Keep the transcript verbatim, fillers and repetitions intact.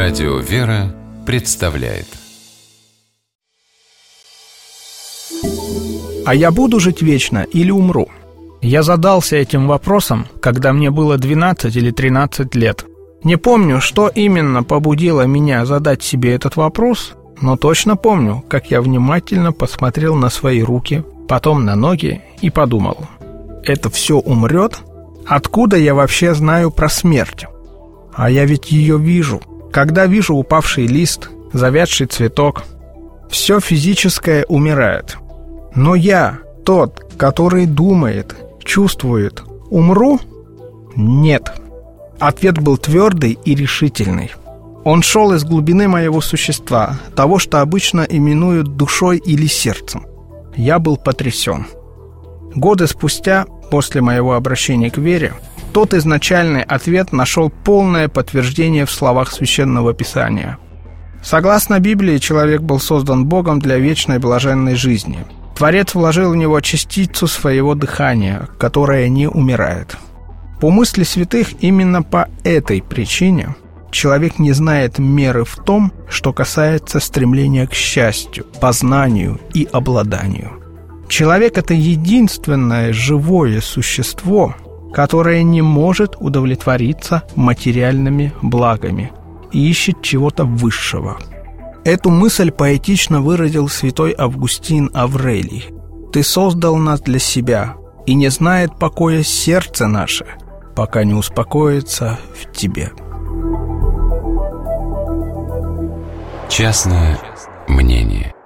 Радио «Вера» представляет. А я буду жить вечно или умру? Я задался этим вопросом, когда мне было двенадцать или тринадцать лет. Не помню, что именно побудило меня задать себе этот вопрос, но точно помню, как я внимательно посмотрел на свои руки, потом на ноги и подумал: это все умрет? Откуда я вообще знаю про смерть? А я ведь ее вижу. Когда вижу упавший лист, завядший цветок, все физическое умирает. Но я, тот, который думает, чувствует, умру? Нет. Ответ был твердый и решительный. Он шел из глубины моего существа, того, что обычно именуют душой или сердцем. Я был потрясен. Годы спустя, после моего обращения к вере, тот изначальный ответ нашел полное подтверждение в словах Священного Писания. Согласно Библии, человек был создан Богом для вечной блаженной жизни. Творец вложил в него частицу своего дыхания, которое не умирает. По мысли святых, именно по этой причине человек не знает меры в том, что касается стремления к счастью, познанию и обладанию. Человек – это единственное живое существо, которое не может удовлетвориться материальными благами и ищет чего-то высшего. Эту мысль поэтично выразил святой Августин Аврелий. «Ты создал нас для себя, и не знает покоя сердце наше, пока не успокоится в тебе». Частное мнение.